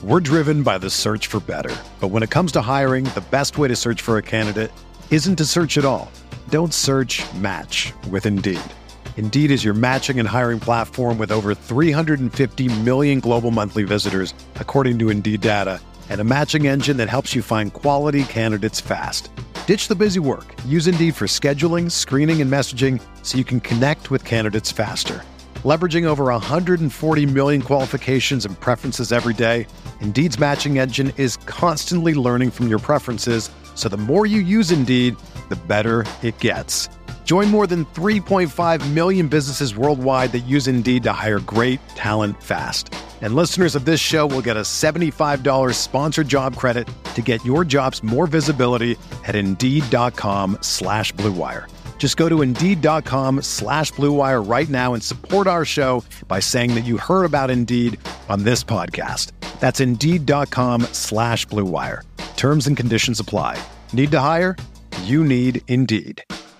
We're driven by the search for better. But when it comes to hiring, the best way to search for a candidate isn't to search at all. Don't search, match with Indeed. Indeed is your matching and hiring platform with over 350 million global monthly visitors, according to Indeed data, and a matching engine that helps you find quality candidates fast. Ditch the busy work. Use Indeed for scheduling, screening, and messaging so you can connect with candidates faster. Leveraging over 140 million qualifications and preferences every day, Indeed's matching engine is constantly learning from your preferences, so the more you use Indeed, the better it gets. Join more than 3.5 million businesses worldwide that use Indeed to hire great talent fast. And listeners of this show will get a $75 sponsored job credit to get your jobs more visibility at Indeed.com/Blue Wire. Just go to Indeed.com/Blue Wire right now and support our show by saying that you heard about Indeed on this podcast. That's Indeed.com/Blue Wire. Terms and conditions apply. Need to hire? You need Indeed.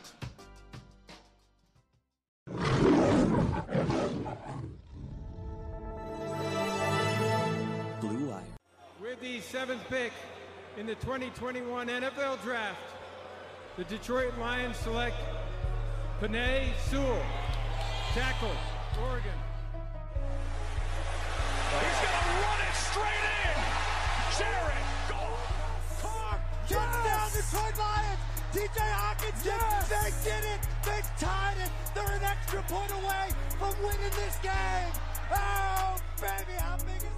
Blue Wire. With the 7th pick in the 2021 NFL Draft, the Detroit Lions select Penei Sewell, tackle, Oregon. He's going to run it straight in. Jared Goff. Carr, touchdown Detroit Lions. TJ Hawkins, they did it. They tied it. They're an extra point away from winning this game. Oh, baby, how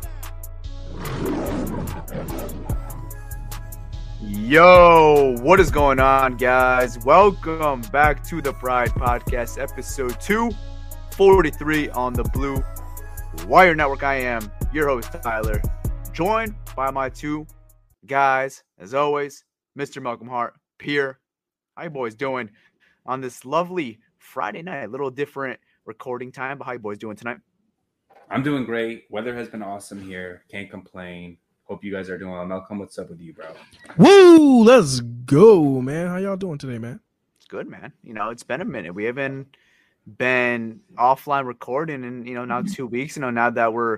big is that? Yo, what is going on, guys? Welcome back to the Pride Podcast, episode 243 on the Blue Wire Network. I am your host, Tyler, joined by my two guys, as always, Mr. Malcolm Hart, Pierre. How you boys doing on this lovely Friday night? A little different recording time, but how you boys doing tonight? I'm doing great. Weather has been awesome here. Can't complain. Hope you guys are doing well. Malcolm, what's up with you, bro? Woo! Let's go, man. How y'all doing today, man? It's good, man. You know, it's been a minute. We haven't been offline recording in, now 2 weeks. Now that we're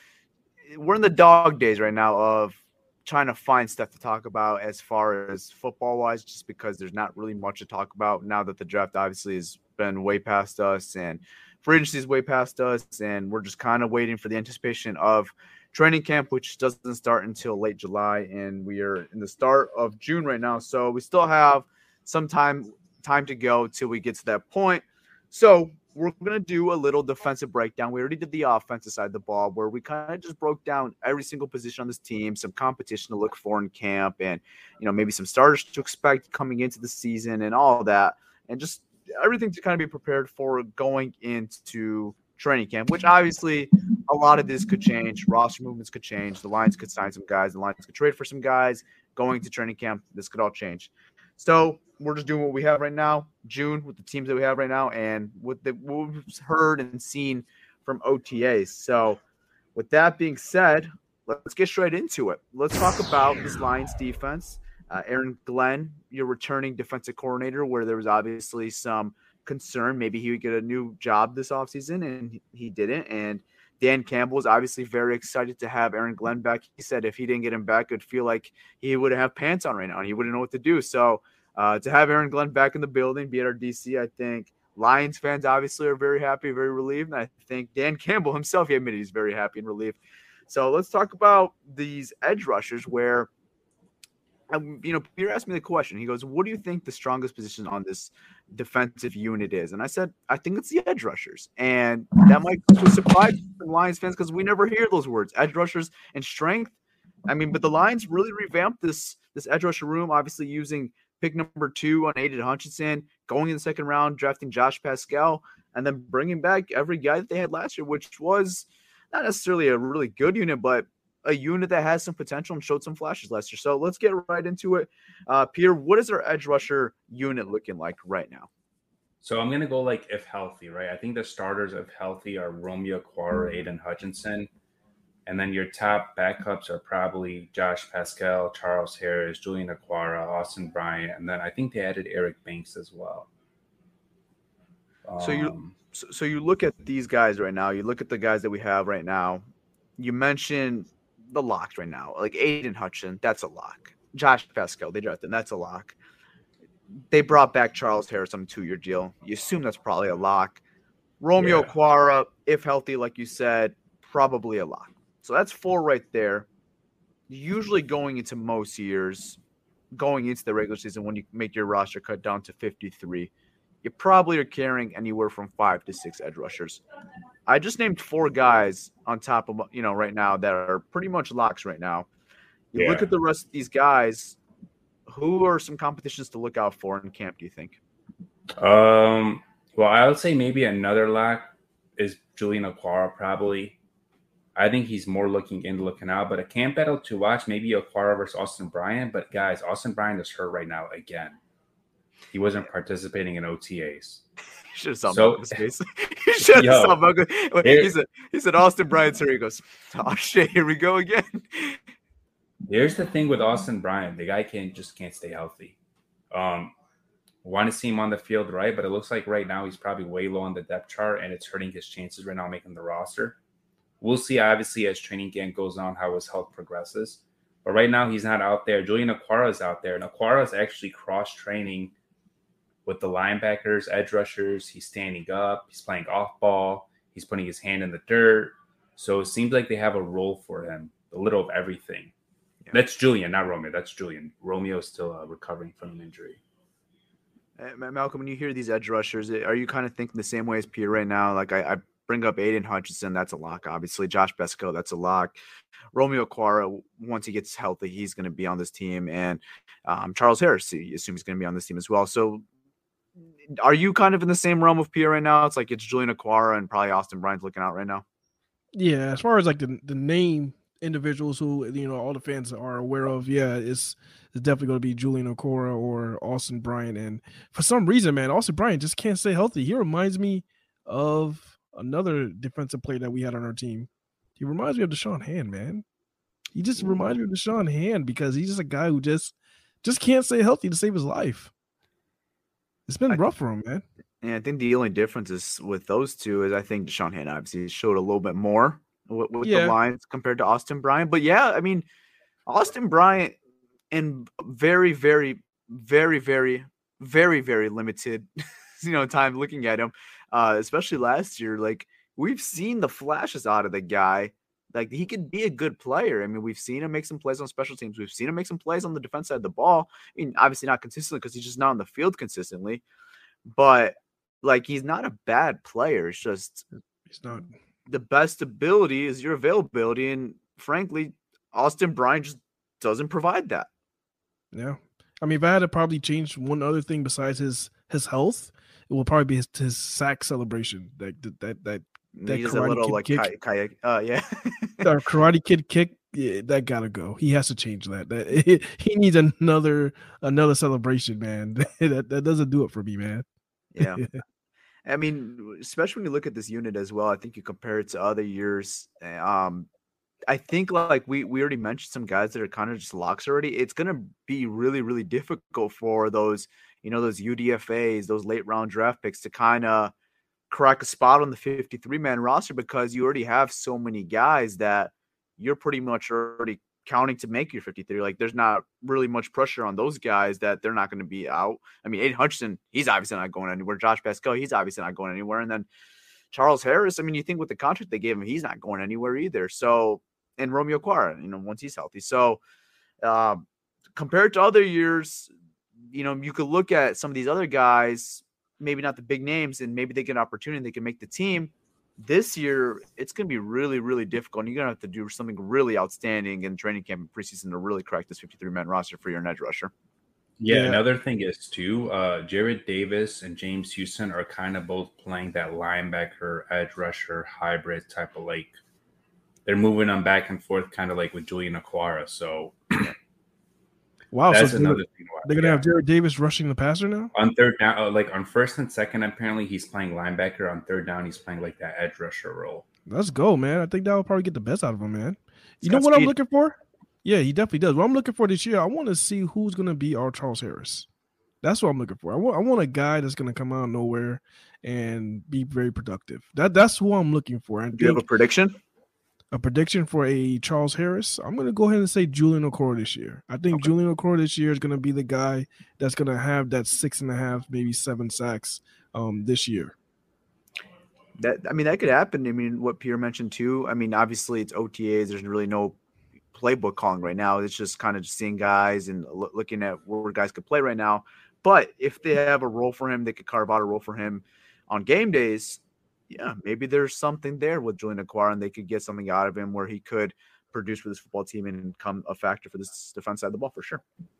in the dog days right now of trying to find stuff to talk about as far as football-wise, just because there's not really much to talk about now that the draft obviously has been way past us and free agency is way past us, and we're just kind of waiting for the anticipation of training camp, which doesn't start until late July, and we are in the start of June right now. So we still have some time to go till we get to that point. So we're going to do a little defensive breakdown. We already did the offensive side of the ball where we kind of just broke down every single position on this team, some competition to look for in camp, and, maybe some starters to expect coming into the season and all of that, and just everything to kind of be prepared for going into training camp, which obviously a lot of this could change. Roster movements could change. The Lions could sign some guys. The Lions could trade for some guys going to training camp. This could all change. So we're just doing what we have right now, June, with the teams that we have right now, and what we've heard and seen from OTAs. So with that being said, let's get straight into it. Let's talk about this Lions defense. Aaron Glenn, your returning defensive coordinator, where there was obviously some concern. Maybe he would get a new job this offseason, and he didn't. And Dan Campbell is obviously very excited to have Aaron Glenn back. He said if he didn't get him back, it'd feel like he wouldn't have pants on right now, and he wouldn't know what to do. So to have Aaron Glenn back in the building, be at our DC, I think Lions fans obviously are very happy, very relieved. And I think Dan Campbell himself, he admitted he's very happy and relieved. So let's talk about these edge rushers where, Peter asked me the question. He goes, what do you think the strongest position on this defensive unit is? And I said, I think it's the edge rushers. And that might come to a surprise to Lions fans because we never hear those words, edge rushers and strength. But the Lions really revamped this edge rusher room, obviously using pick number 2 on Aiden Hutchinson, going in the second round, drafting Josh Pascal, and then bringing back every guy that they had last year, which was not necessarily a really good unit, but a unit that has some potential and showed some flashes last year. So let's get right into it. Pierre, what is our edge rusher unit looking like right now? So I'm going to go if healthy, right? I think the starters if healthy are Romeo Okwara, Aiden Hutchinson. And then your top backups are probably Josh Pascal, Charles Harris, Julian Okwara, Austin Bryant. And then I think they added Eric Banks as well. So you look at these guys right now. You look at the guys that we have right now. You mentioned the locks right now. Like Aiden Hutchinson, that's a lock. Josh Pascal, they drafted him, that's a lock. They brought back Charles Harris on a 2-year deal. You assume that's probably a lock. Romeo Okwara, if healthy, like you said, probably a lock. So that's 4 right there. Usually going into most years, going into the regular season, when you make your roster cut down to 53, you probably are carrying anywhere from 5 to 6 edge rushers. I just named 4 guys on top of, right now that are pretty much locks right now. You look at the rest of these guys, who are some competitions to look out for in camp, do you think? Well, I would say maybe another lock is Julian Okwara, probably. I think he's more looking in, looking out. But a camp battle to watch, maybe Okwara versus Austin Bryant. But, guys, Austin Bryant is hurt right now again. He wasn't participating in OTAs. You should have saw Malcolm's face. You should have saw Malcolm. He said, Austin Bryant's here. He goes, oh, shit, here we go again. Here's the thing with Austin Bryant. The guy can't stay healthy. Want to see him on the field, right? But it looks like right now he's probably way low on the depth chart, and it's hurting his chances right now making the roster. We'll see, obviously, as training camp goes on, how his health progresses. But right now he's not out there. Julian Okwara is out there, and Okwara is actually cross-training with the linebackers, edge rushers. He's standing up. He's playing off-ball. He's putting his hand in the dirt. So it seems like they have a role for him, a little of everything. Yeah. That's Julian, not Romeo. That's Julian. Romeo is still recovering from an injury. Malcolm, when you hear these edge rushers, are you kind of thinking the same way as Pierre right now? Like I bring up Aiden Hutchinson, that's a lock, obviously. Josh Pascal, that's a lock. Romeo Okwara, once he gets healthy, he's going to be on this team. And Charles Harris, you assume he's going to be on this team as well. So are you kind of in the same realm of Pierre right now? It's like it's Julian Okwara and probably Austin Bryant's looking out right now. Yeah, as far as like the name individuals who, all the fans are aware of, it's definitely going to be Julian Okwara or Austin Bryant. And for some reason, man, Austin Bryant just can't stay healthy. He reminds me of another defensive player that we had on our team. He reminds me of Deshaun Hand, man. He just reminds me of Deshaun Hand because he's just a guy who just can't stay healthy to save his life. It's been rough for him, man. And I think the only difference is with those two is I think Deshaun Hand obviously showed a little bit more with the lines compared to Austin Bryant. But yeah, I mean, Austin Bryant in very, very, very, very, very, very limited, time looking at him, especially last year. Like we've seen the flashes out of the guy. Like he could be a good player. I mean, we've seen him make some plays on special teams. We've seen him make some plays on the defense side of the ball. I mean, obviously not consistently because he's just not on the field consistently. But like he's not a bad player. It's just he's not. The best ability is your availability, and frankly, Austin Bryant just doesn't provide that. Yeah, I mean, if I had to probably change one other thing besides his health, it will probably be his sack celebration. That Karate Kid kick. That Karate Kid kick. Yeah, that gotta go. He has to change that. He needs another celebration, man. that doesn't do it for me, man. Yeah. I mean, especially when you look at this unit as well, I think you compare it to other years. I think like we already mentioned some guys that are kind of just locks already. It's going to be really, really difficult for those, those UDFAs, those late round draft picks to kind of crack a spot on the 53-man roster because you already have so many guys that you're pretty much already counting to make your 53. Like there's not really much pressure on those guys that they're not going to be out. I mean, Aiden Hutchinson, he's obviously not going anywhere. Josh Pascal, he's obviously not going anywhere. And then Charles Harris, I mean, you think with the contract they gave him, he's not going anywhere either. So, and Romeo Okwara, once he's healthy. So compared to other years, you could look at some of these other guys, maybe not the big names, and maybe they get an opportunity and they can make the team. This year, it's going to be really, really difficult. And you're going to have to do something really outstanding in training camp and preseason to really crack this 53-man roster for your edge rusher. Yeah, another thing is, too, Jared Davis and James Houston are kind of both playing that linebacker, edge rusher, hybrid type of like – they're moving them back and forth kind of like with Julian Okwara. So wow, that's so another thing. They're going to have Jared Davis rushing the passer now? On third down, like on first and second, apparently he's playing linebacker. On third down, he's playing like that edge rusher role. Let's go, man. I think that will probably get the best out of him, man. You know what I'm looking for? Yeah, he definitely does. What I'm looking for this year, I want to see who's going to be our Charles Harris. That's what I'm looking for. I want a guy that's going to come out of nowhere and be very productive. That's who I'm looking for. And do you have a prediction? A prediction for a Charles Harris, I'm going to go ahead and say Julian Okoro this year. I think Julian Okoro this year is going to be the guy that's going to have that 6.5, maybe 7 sacks this year. That could happen. I mean, what Pierre mentioned too. I mean, obviously it's OTAs. There's really no playbook calling right now. It's just kind of just seeing guys and looking at where guys could play right now. But if they have a role for him, they could carve out a role for him on game days. Yeah, maybe there's something there with Julian Okwara, and they could get something out of him where he could produce for this football team and become a factor for this defense side of the ball for sure.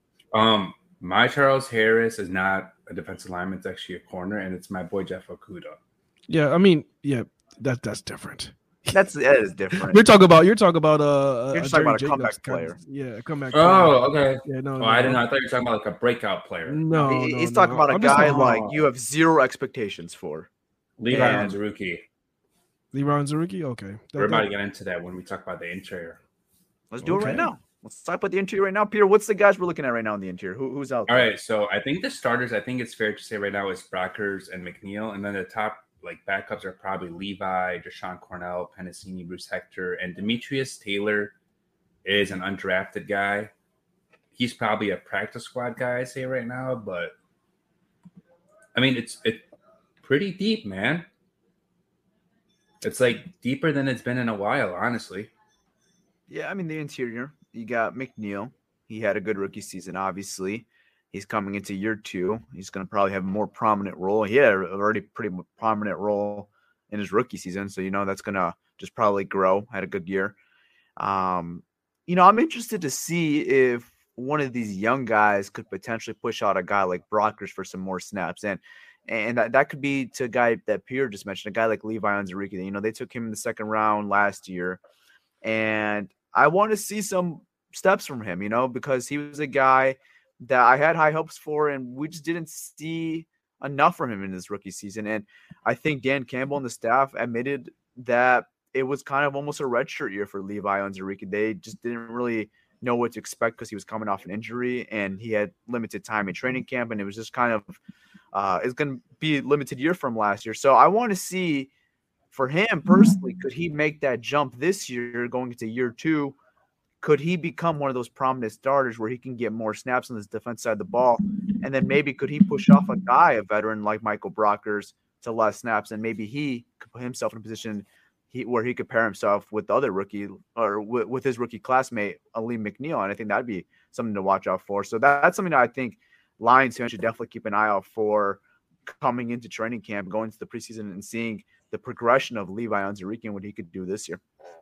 My Charles Harris is not a defensive lineman. It's actually a corner, and it's my boy Jeff Okudah. Yeah, I mean, yeah, that's different. That is different. You're talking about you're talking about a comeback player. Yeah, a comeback. Oh, okay. Yeah, no, I didn't know. I thought you were talking about like a breakout player. No, he's talking about a guy like you have zero expectations for. Levi Onwuzurike. Levi Onwuzurike? Okay. We're about to get into that when we talk about the interior. Let's do it right now. Let's talk about the interior right now. Peter, what's the guys we're looking at right now in the interior? Who's out there? All right, so I think the starters, I think it's fair to say right now is Brockers and McNeil. And then the top like backups are probably Levi, Deshaun Cornell, Penasini, Bruce Hector, and Demetrius Taylor is an undrafted guy. He's probably a practice squad guy, I say right now, but I mean, it's pretty deep, man. It's like deeper than it's been in a while, honestly. Yeah, I mean, the interior, you got McNeil. He had a good rookie season, obviously. He's coming into year 2. He's going to probably have a more prominent role. He had a already pretty prominent role in his rookie season, so, that's going to just probably grow. Had a good year. I'm interested to see if one of these young guys could potentially push out a guy like Brockers for some more snaps. And that could be to a guy that Pierre just mentioned, a guy like Levi Onwuzurike. They took him in the second round last year. And I want to see some steps from him, because he was a guy that I had high hopes for, and we just didn't see enough from him in his rookie season. And I think Dan Campbell and the staff admitted that it was kind of almost a redshirt year for Levi Onwuzurike. They just didn't really know what to expect because he was coming off an injury and he had limited time in training camp, and it was just kind of it's going to be a limited year from last year. So I want to see for him personally, could he make that jump this year going into year 2? Could he become one of those prominent starters where he can get more snaps on this defense side of the ball? And then maybe could he push off a guy, a veteran like Michael Brockers, to less snaps, and maybe he could put himself in a position where he could pair himself with the other rookie or with his rookie classmate, Aleem McNeil. And I think that'd be something to watch out for. So that's something that I think Lions fans should definitely keep an eye out for coming into training camp, going into the preseason and seeing the progression of Levi Onwuzurike and what he could do this year.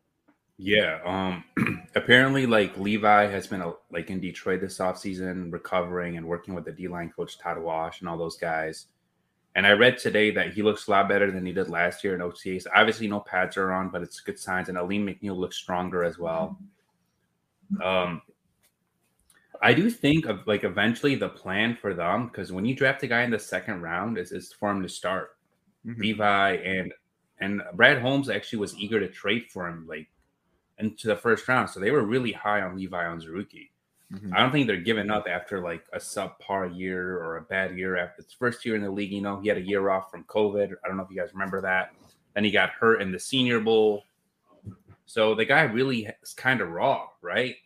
Yeah. Apparently like Levi has been like in Detroit this offseason, recovering and working with the D-line coach Todd Wash and all those guys. And I read today that he looks a lot better than he did last year in OTAs. Obviously, no pads are on, but it's good signs. And Aleem McNeil looks stronger as well. I do think of like eventually the plan for them, because when you draft a guy in the second round, is for him to start. Mm-hmm. Levi and Brad Holmes actually was eager to trade for him like into the first round. So they were really high on Levi Onwuzurike. I don't think they're giving up after like a subpar year or a bad year after his first year in the league. He had a year off from COVID. I don't know if you guys remember that. Then he got hurt in the Senior Bowl. So the guy really is kind of raw, right?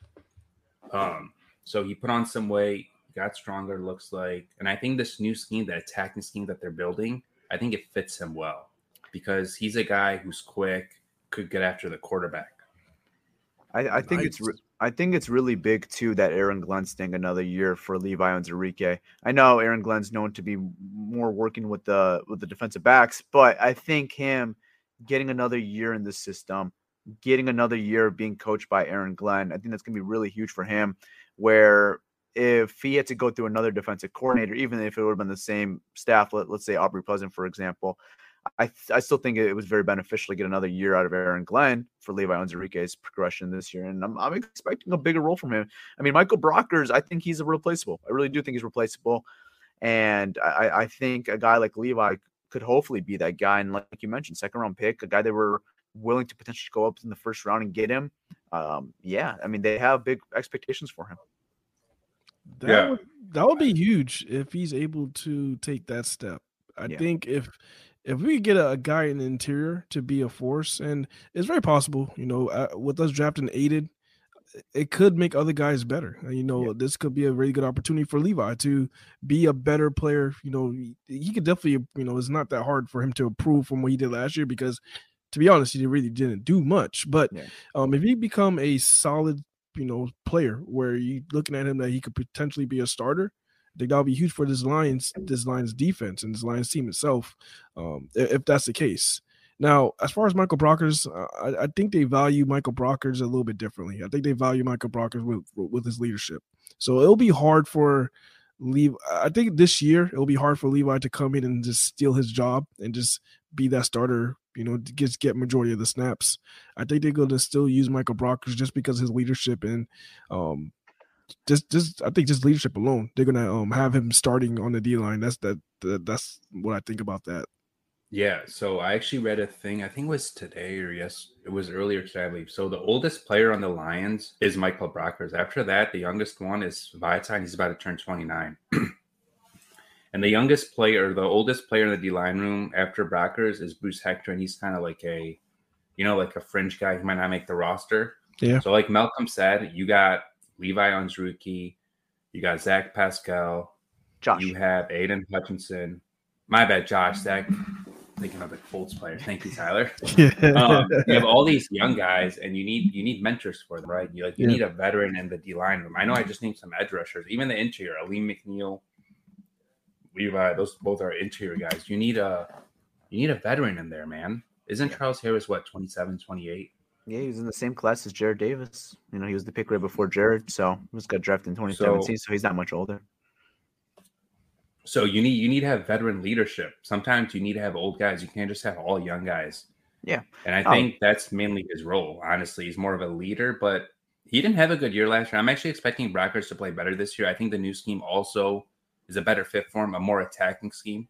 So he put on some weight, got stronger, looks like. And I think this new scheme, the attacking scheme that they're building, I think it fits him well because he's a guy who's quick, could get after the quarterback. I think it's really big too that Aaron Glenn's staying another year for Levi Onwuzurike. I know Aaron Glenn's known to be more working with the defensive backs, but I think him getting another year in the system, getting another year of being coached by Aaron Glenn, I think that's going to be really huge for him. Where if he had to go through another defensive coordinator, even if it would have been the same staff, let's say Aubrey Pleasant, for example, I still think it was very beneficial to get another year out of Aaron Glenn for Levi Onwuzurike's progression this year. And I'm expecting a bigger role from him. I mean, Michael Brockers, I think he's replaceable. I really do think he's replaceable. And I think a guy like Levi could hopefully be that guy. And like you mentioned, second round pick, a guy that we're willing to potentially go up in the first round and get him. They have big expectations for him. That would be huge if he's able to take that step. I think if if we get a guy in the interior to be a force, and it's very possible, with us drafting Aiden, it could make other guys better. This could be a really good opportunity for Levi to be a better player. He could definitely, it's not that hard for him to improve from what he did last year because, to be honest, he really didn't do much. But if he become a solid, player where you looking at him that he could potentially be a starter, I think that'll be huge for this Lions defense and this Lions team itself, if that's the case. Now, as far as Michael Brockers, I think they value Michael Brockers a little bit differently. I think they value Michael Brockers with his leadership. So it'll be hard for Levi. I think this year it'll be hard for Levi to come in and just steal his job and just be that starter, to get majority of the snaps. I think they're going to still use Michael Brockers just because of his leadership and I think just leadership alone. They're gonna have him starting on the D line. That's what I think about that. Yeah, so I actually read a thing, I think it was today or it was earlier today, I believe. So the oldest player on the Lions is Michael Brockers. After that, the youngest one is Vaitai. He's about to turn 29. And the oldest player in the D-line room after Brockers is Bruce Hector, and he's kind of like a fringe guy. He might not make the roster. Yeah. So like Malcolm said, you got Levi Onwuzurike, you got Zach Pascal, Josh. You have Aiden Hutchinson. My bad, Josh. Zach. Thinking of the Colts player. Thank you, Tyler. You have all these young guys, and you need mentors for them, right? You need a veteran in the D line room. I know I just named some edge rushers, even the interior, Aleem McNeil, Levi. Those both are interior guys. You need a veteran in there, man. Isn't Charles Harris 27, 28? Yeah, he was in the same class as Jared Davis. He was the pick right before Jared, so he just got drafted in 2017, so he's not much older. So you need to have veteran leadership. Sometimes you need to have old guys. You can't just have all young guys. Yeah. And I think that's mainly his role. Honestly, he's more of a leader, but he didn't have a good year last year. I'm actually expecting Brockers to play better this year. I think the new scheme also is a better fit for him, a more attacking scheme.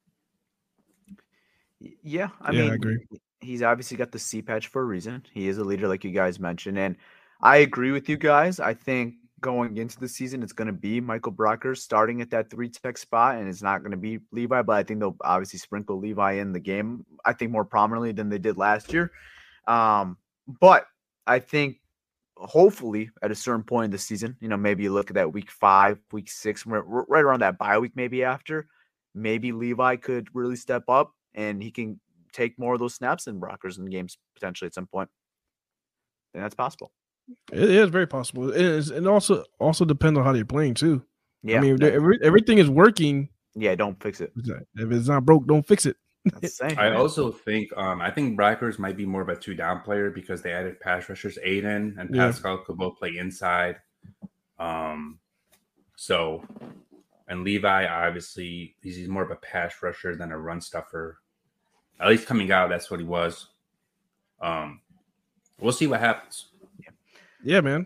Yeah, I agree. He's obviously got the C patch for a reason. He is a leader, like you guys mentioned. And I agree with you guys. I think going into the season, it's going to be Michael Brockers starting at that 3-tech spot, and it's not going to be Levi, but I think they'll obviously sprinkle Levi in the game, I think more prominently than they did last year. But I think hopefully at a certain point in the season, maybe you look at that week 5, week 6, right around that bye week, maybe after, maybe Levi could really step up and he can take more of those snaps than Brockers in games potentially at some point. And that's possible. It is very possible. It is, and also depends on how they're playing too. Yeah, I mean, everything is working. Yeah, don't fix it. If it's not broke, don't fix it. I also think Brockers might be more of a 2-down player because they added pass rushers. Aiden and Pascal could both play inside. And Levi, obviously, he's more of a pass rusher than a run stuffer. At least coming out, that's what he was. We'll see what happens. Yeah, man.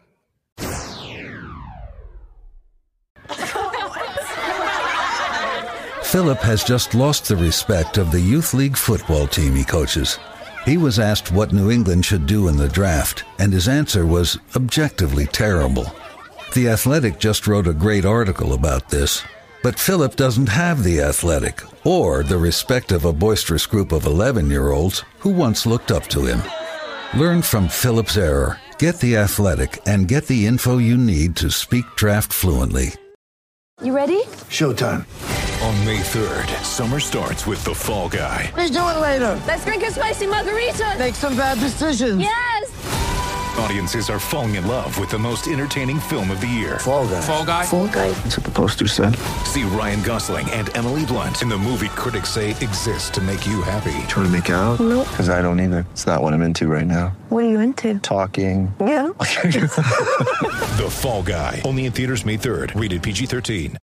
Philip has just lost the respect of the youth league football team he coaches. He was asked what New England should do in the draft, and his answer was objectively terrible. The Athletic just wrote a great article about this, but Philip doesn't have the Athletic or the respect of a boisterous group of 11-year-olds who once looked up to him. Learn from Philip's error. Get the Athletic and get the info you need to speak draft fluently. You ready? Showtime. On May 3rd, summer starts with The Fall Guy. Let's do it later. Let's drink a spicy margarita. Make some bad decisions. Yes. Audiences are falling in love with the most entertaining film of the year. Fall Guy. Fall Guy? Fall Guy. That's what the poster said. See Ryan Gosling and Emily Blunt in the movie critics say exists to make you happy. Trying to make it out? Nope. Because I don't either. It's not what I'm into right now. What are you into? Talking. Yeah. The Fall Guy. Only in theaters May 3rd. Rated PG-13.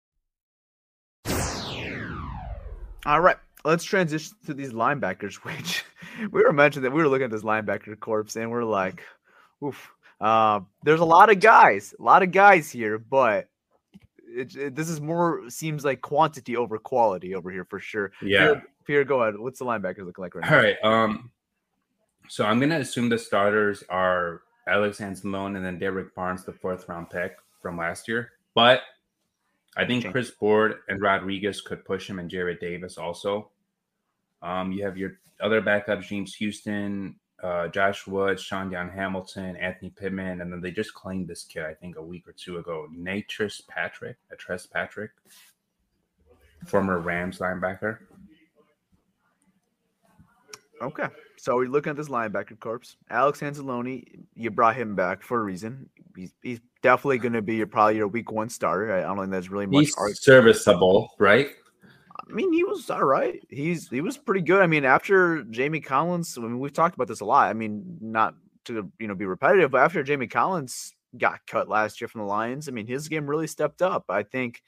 All right. Let's transition to these linebackers, which we were mentioning that we were looking at this linebacker corpse and we're like, oof. There's a lot of guys here, but this is more seems like quantity over quality over here for sure. Yeah. Pierre, go ahead. What's the linebackers looking like right now? All right. So I'm going to assume the starters are Alex Anzalone and then Derek Barnes, the 4th-round pick from last year. But I think Chris Board and Rodriguez could push him, and Jared Davis also. You have your other backups, James Houston, Josh Woods, Sean Hamilton, Anthony Pittman, and then they just claimed this kid, I think, a week or two ago, Natress Patrick, former Rams linebacker. Okay, so we're looking at this linebacker corps. Alex Anzalone, you brought him back for a reason. He's definitely going to be probably your week 1 starter. I don't think there's really much. He's serviceable, right? I mean, he was all right. He was pretty good. I mean, after Jamie Collins, I mean, we've talked about this a lot. I mean, not to be repetitive, but after Jamie Collins got cut last year from the Lions, I mean, his game really stepped up. I think.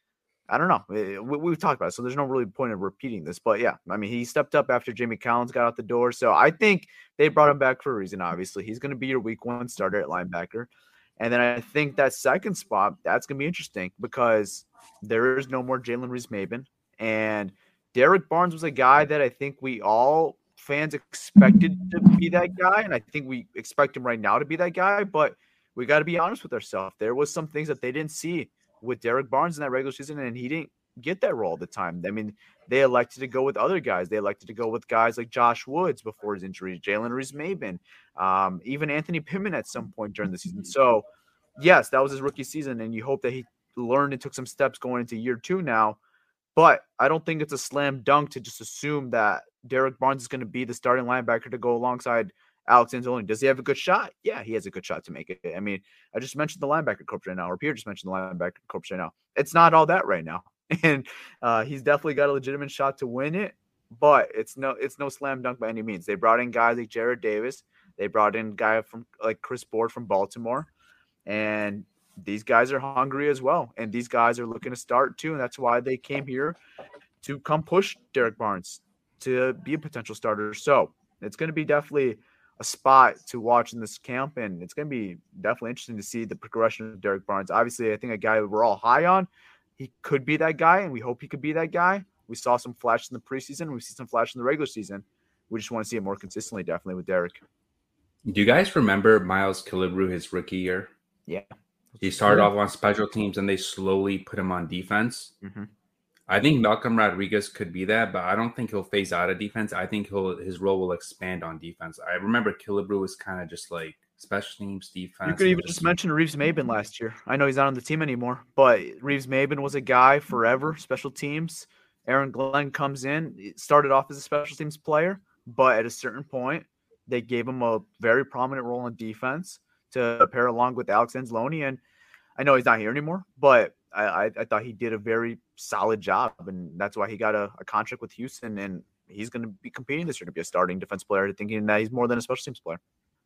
I don't know. We've talked about it, so there's no really point of repeating this. But yeah, I mean, he stepped up after Jamie Collins got out the door. So I think they brought him back for a reason, obviously. He's going to be your week 1 starter at linebacker. And then I think that second spot, that's going to be interesting because there is no more Jalen Reeves-Maybin. And Derek Barnes was a guy that I think we all fans expected to be that guy. And I think we expect him right now to be that guy. But we got to be honest with ourselves. There was some things that they didn't see with Derek Barnes in that regular season, and he didn't get that role at the time. I mean, they elected to go with other guys. They elected to go with guys like Josh Woods before his injury, Jalen Reeves-Maybin, even Anthony Pittman at some point during the season. So, yes, that was his rookie season, and you hope that he learned and took some steps going into year 2 now. But I don't think it's a slam dunk to just assume that Derek Barnes is going to be the starting linebacker to go alongside Alex Anzalone. Does he have a good shot? Yeah, he has a good shot to make it. I mean, I just mentioned the linebacker corps right now, or Pierre just mentioned the linebacker corps right now. It's not all that right now. And he's definitely got a legitimate shot to win it, but it's no slam dunk by any means. They brought in guys like Jared Davis. They brought in a guy from like Chris Board from Baltimore. And these guys are hungry as well. And these guys are looking to start too. And that's why they came here to come push Derek Barnes to be a potential starter. So it's going to be definitely a spot to watch in this camp, and it's going to be definitely interesting to see the progression of Derek Barnes. Obviously, I think a guy that we're all high on, he could be that guy, and we hope he could be that guy. We saw some flash in the preseason. We see some flash in the regular season. We just want to see it more consistently, definitely, with Derek. Do you guys remember Miles Killebrew, his rookie year? Yeah. He started off on special teams, and they slowly put him on defense. Mm-hmm. I think Malcolm Rodriguez could be that, but I don't think he'll phase out of defense. I think his role will expand on defense. I remember Killebrew was kind of just like special teams, defense. You could even just mention Reeves-Maybin last year. I know he's not on the team anymore, but Reeves-Maybin was a guy forever, special teams. Aaron Glenn comes in, started off as a special teams player, but at a certain point, they gave him a very prominent role in defense to pair along with Alex Anzalone. And I know he's not here anymore, but I thought he did a very solid job, and that's why he got a contract with Houston, and he's going to be competing this year to be a starting defense player, thinking that he's more than a special teams player.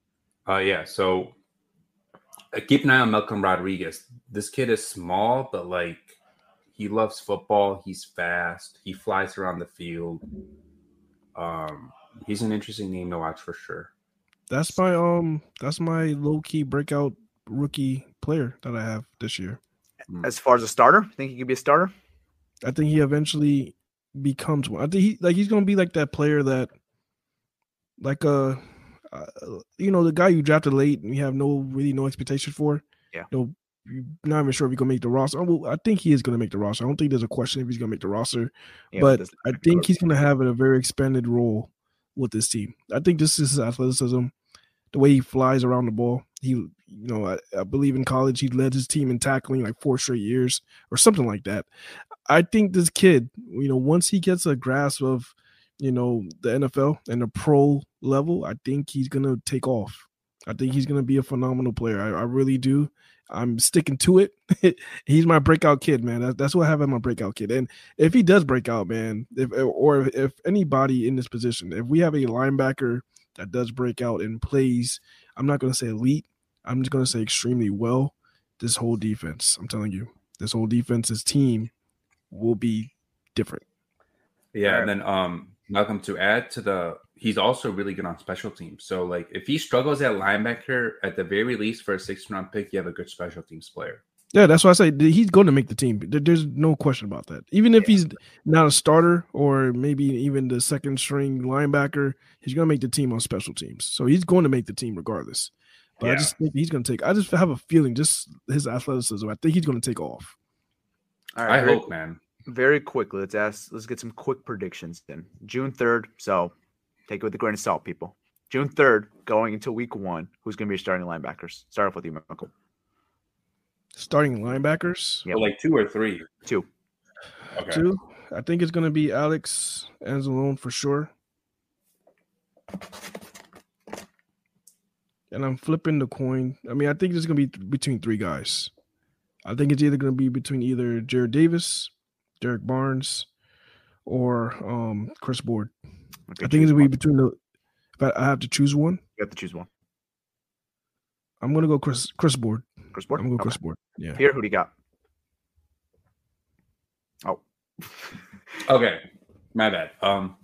Yeah, so keep an eye on Malcolm Rodriguez. This kid is small, but like he loves football. He's fast. He flies around the field. He's an interesting name to watch for sure. That's my low-key breakout rookie player that I have this year. As far as a starter, think he could be a starter? I think he eventually becomes one. I think he's going to be like that player that, like the guy you drafted late and you have no expectation for. Yeah. You're not even sure if he's going to make the roster. Well, I think he is going to make the roster. I don't think there's a question if he's going to make the roster, but I think he's going to have a very expanded role with this team. I think this is his athleticism, the way he flies around the ball. I believe in college he led his team in tackling like 4 straight years or something like that. I think this kid, once he gets a grasp of, the NFL and the pro level, I think he's going to take off. I think he's going to be a phenomenal player. I really do. I'm sticking to it. He's my breakout kid, man. That's what I have as my breakout kid. And if he does break out, man, if anybody in this position, if we have a linebacker that does break out and plays, I'm not going to say elite, I'm just going to say extremely well, this whole defense, I'm telling you, this whole defense's team will be different. Yeah, and then Malcolm, to add to he's also really good on special teams. So, like, if he struggles at linebacker, at the very least for a 6th-round pick, you have a good special teams player. Yeah, that's why I say he's going to make the team. There's no question about that. Even if he's not a starter or maybe even the second-string linebacker, he's going to make the team on special teams. So he's going to make the team regardless. But I just think he's going to take – I just have a feeling just his athleticism, I think he's going to take off. All right, I hope, man. very quickly, let's get some quick predictions then. June 3rd, so take it with a grain of salt, people. June 3rd, going into week 1, who's going to be your starting linebackers? Start off with you, Michael. Starting linebackers? Yeah. Well, like 2 or 3? 2. Okay. 2. I think it's going to be Alex Anzalone for sure. And I'm flipping the coin. I mean, I think it's going to be between 3 guys. I think it's either going to be between either Jared Davis, Derek Barnes, or Chris Board. I think it's going to be between the. If I have to choose one, you have to choose one. I'm going to go Chris Board. Chris Board. I'm going to go Chris Board. Yeah. Pierre, who do you got? Oh. Okay, my bad.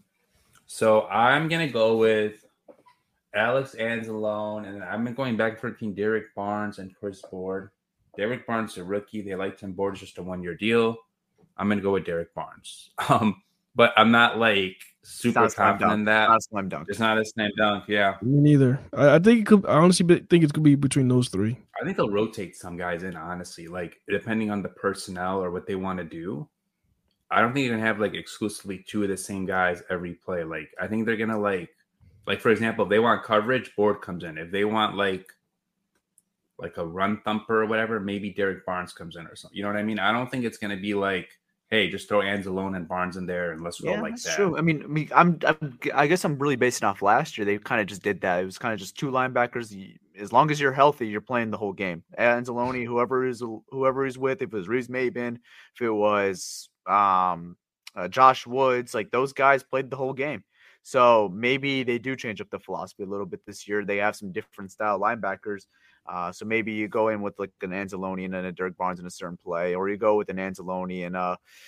So I'm gonna go with Alex Anzalone, and I'm going back between Derek Barnes and Chris Board. Derek Barnes is a rookie. They liked him. Board is just a 1-year deal. I'm gonna go with Derek Barnes. But I'm not like super confident in that. Not a slam dunk. It's not a slam dunk. Yeah. Me neither. I think it could. I honestly think it could be between those 3. I think they'll rotate some guys in. Honestly, like depending on the personnel or what they want to do. I don't think you're gonna have like exclusively 2 of the same guys every play. Like I think they're gonna like for example, if they want coverage, Board comes in. If they want like a run thumper or whatever, maybe Derek Barnes comes in or something. You know what I mean? I don't think it's gonna be like, hey, just throw Anzalone and Barnes in there and let's go like that's that. True. I mean, I guess I'm really basing off last year. They kind of just did that. It was kind of just 2 linebackers. As long as you're healthy, you're playing the whole game. Anzalone, whoever he's with, if it was Reese Maben, if it was Josh Woods, like those guys played the whole game. So maybe they do change up the philosophy a little bit this year. They have some different style linebackers. So maybe you go in with like an Anzalone and a Derek Barnes in a certain play, or you go with an Anzalone and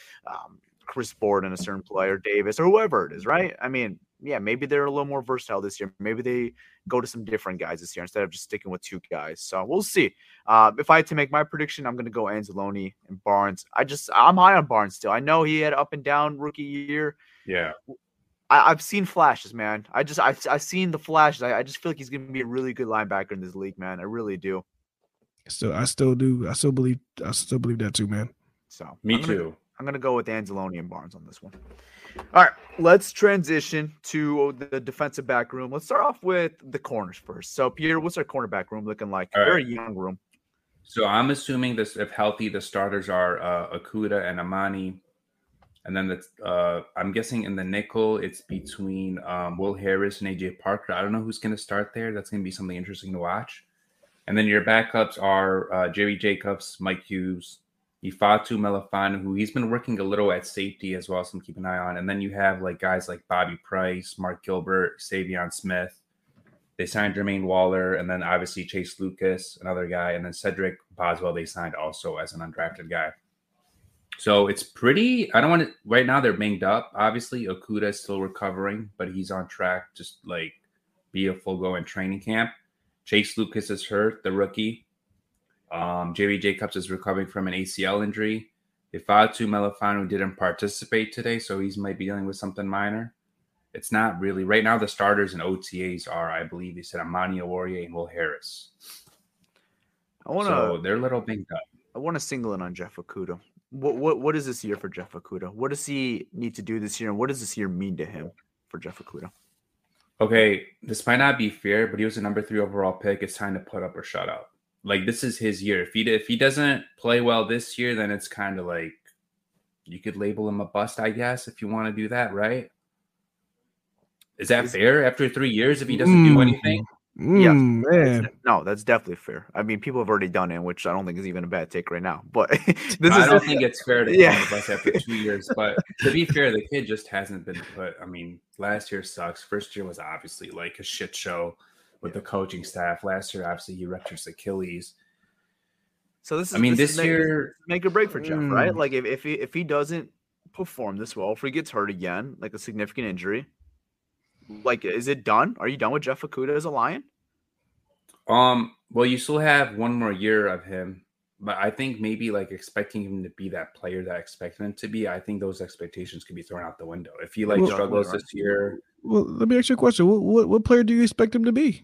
Chris Board in a certain play, or Davis, or whoever it is, right? I mean, yeah, maybe they're a little more versatile this year. Maybe they go to some different guys this year instead of just sticking with 2 guys. So we'll see. If I had to make my prediction, I'm going to go Anzalone and Barnes. I'm high on Barnes still. I know he had up and down rookie year. Yeah. I've seen flashes, man. I've seen the flashes. I just feel like he's going to be a really good linebacker in this league, man. I really do. I still do. I still believe that too, man. So me too. I'm going to go with Anzalone and Barnes on this one. All right, let's transition to the defensive back room. Let's start off with the corners first. So, Pierre, what's our cornerback room looking like? Very young room. So I'm assuming this, if healthy, the starters are Okudah and Amani. And then I'm guessing in the nickel, it's between Will Harris and AJ Parker. I don't know who's going to start there. That's going to be something interesting to watch. And then your backups are Jerry Jacobs, Mike Hughes, Ifeatu Melifonwu, who he's been working a little at safety as well, so I'm keeping an eye on. And then you have like guys like Bobby Price, Mark Gilbert, Savion Smith. They signed Jermaine Waller, and then obviously Chase Lucas, another guy, and then Cedric Boswell they signed also as an undrafted guy. So it's pretty – I don't want to – right now they're banged up. Obviously, Okudah is still recovering, but he's on track to like be a full-go in training camp. Chase Lucas is hurt, the rookie. Jerry Jacobs is recovering from an ACL injury. Ifeatu Melifonwu didn't participate today, so he might be dealing with something minor. It's not really – right now the starters and OTAs are, I believe they said, Amani Oruwariye and Will Harris. So they're a little banged up. I want to single in on Jeff Okudah. What is this year for Jeff Okudah? What does he need to do this year, and what does this year mean to him for Jeff Okudah? Okay, this might not be fair, but he was a number 3 overall pick. It's time to put up or shut up. Like, this is his year. If he doesn't play well this year, then it's kind of like you could label him a bust, I guess, if you want to do that, right? Is that fair after 3 years if he doesn't do anything? Yes, man. No, that's definitely fair. I mean, people have already done it, which I don't think is even a bad take right now. But I don't think it's fair to call him a bust after 2 years. But to be fair, the kid just hasn't been put. I mean, last year sucks. First year was obviously like a shit show with the coaching staff. Last year, obviously, he ruptured his Achilles. So this this year make a break for Jeff, right? Like if he doesn't perform this well, if he gets hurt again, like a significant injury, like is it done? Are you done with Jeff Okudah as a Lion? Well, you still have one more year of him, but I think maybe like expecting him to be that player that I expected him to be, I think those expectations could be thrown out the window. If he struggles this year. Well, let me ask you a question. What player do you expect him to be?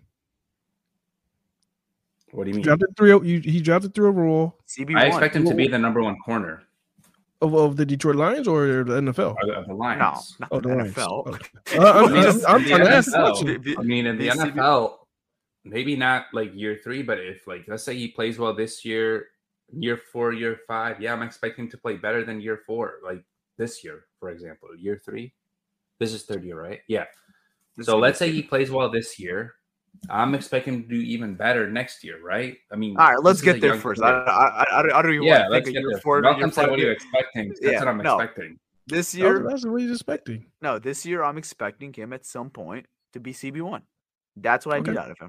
What do you mean? He drafted 3 overall. CB1. I expect him to be the number 1 corner. Of the Detroit Lions or the NFL? The Lions. No, not Oh, the the Lions. NFL. Okay. I'm trying to ask a question. I mean, in the NFL, maybe not like year 3, but if like let's say he plays well this year, year 4, year 5, yeah, I'm expecting him to play better than year 4, like this year, for example. Year 3, this is 3rd year, right? Yeah. So let's say he plays well this year. I'm expecting him to do even better next year, right? I mean, all right, let's get there first. I don't even want to think of year 4. Welcome to what you're expecting. That's what I'm expecting. This year, that's what he's expecting. No, this year I'm expecting him at some point to be CB1. That's what I need out of him.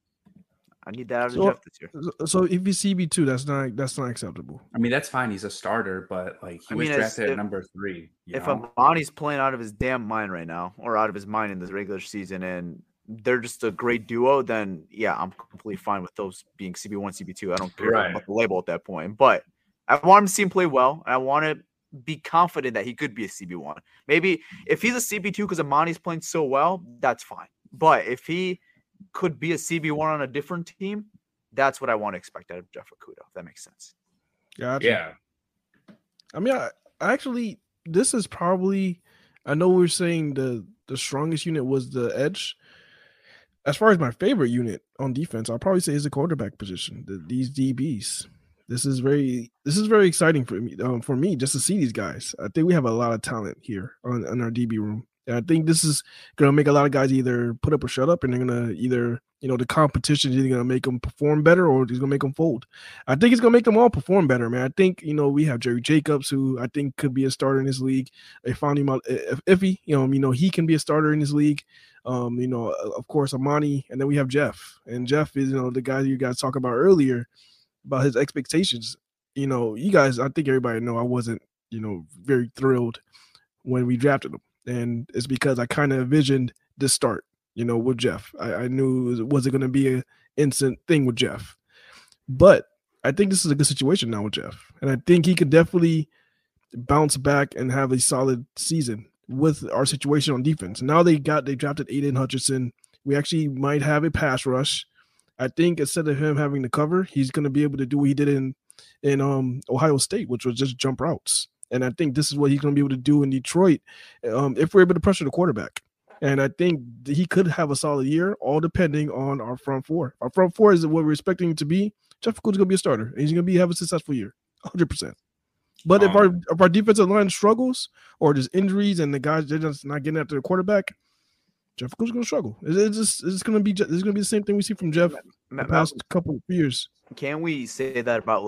I need that out of Jeff this year. So if he's CB2, that's not acceptable. I mean, that's fine. He's a starter, but like he was drafted at number 3. If Amani's playing out of his damn mind right now, or out of his mind in this regular season, and they're just a great duo, then yeah, I'm completely fine with those being CB1, CB2. I don't care about the label at that point. But I want him to see him play well, and I want to be confident that he could be a CB1. Maybe if he's a CB2 because Amani's playing so well, that's fine. But if he could be a CB1 on a different team, that's what I want to expect out of Jeff Okudah, if that makes sense. Gotcha. Yeah. I mean, I actually, this is probably, I know we were saying the strongest unit was the edge. As far as my favorite unit on defense, I'll probably say is the quarterback position. These DBs. This is very exciting for me just to see these guys. I think we have a lot of talent here on our DB room. And I think this is going to make a lot of guys either put up or shut up, and they're going to either, the competition is either going to make them perform better or it's going to make them fold. I think it's going to make them all perform better, man. I think, we have Jerry Jacobs, who I think could be a starter in this league. They found him out iffy, he can be a starter in this league. Of course, Amani, and then we have Jeff. And Jeff is, the guy you guys talked about earlier about his expectations. You guys, I think everybody know I wasn't, very thrilled when we drafted him. And it's because I kind of envisioned this start, with Jeff. I knew it wasn't going to be an instant thing with Jeff. But I think this is a good situation now with Jeff. And I think he could definitely bounce back and have a solid season with our situation on defense. Now they drafted Aiden Hutchinson. We actually might have a pass rush. I think instead of him having to cover, he's going to be able to do what he did in Ohio State, which was just jump routes. And I think this is what he's going to be able to do in Detroit if we're able to pressure the quarterback. And I think he could have a solid year, all depending on our front four. Our front four is what we're expecting him to be. Jeff Okudah's going to be a starter, and he's going to have a successful year, 100%. But if our defensive line struggles or there's injuries and the guys they're just not getting after the quarterback, Jeff Okudah's going to struggle. It's going to be the same thing we see from Jeff the past couple of years. Can we say that about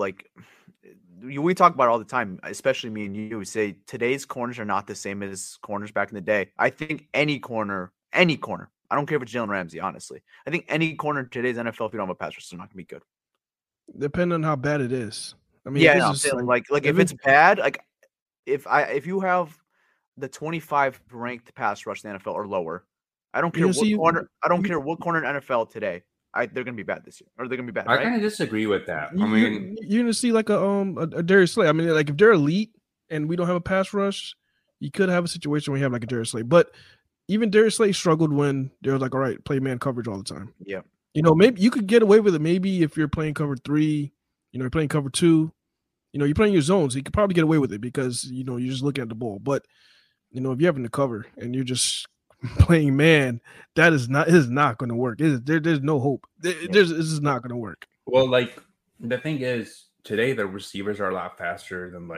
we talk about it all the time, especially me and you, say today's corners are not the same as corners back in the day. I think any corner, I don't care if it's Jalen Ramsey, honestly. I think any corner in today's NFL, if you don't have a pass rush, is not going to be good. Depending on how bad it is. I mean, yeah, I'm saying, if it's bad, if you have the 25th ranked pass rush in the NFL or lower, I don't care what corner in NFL today. They're going to be bad this year, or they're going to be bad. I kind of disagree with that. I mean, you're going to see like a Darius Slay. I mean, like if they're elite and we don't have a pass rush, you could have a situation where you have like a Darius Slay. But even Darius Slay struggled when they were like, all right, play man coverage all the time. Yeah. Maybe you could get away with it. Maybe if you're playing cover 3, you're playing cover 2, you're playing your zones, you could probably get away with it because, you're just looking at the ball. But, if you're having to cover and you're just playing man, it is not going to work. There's no hope. This is not going to work. Well, the thing is, today the receivers are a lot faster than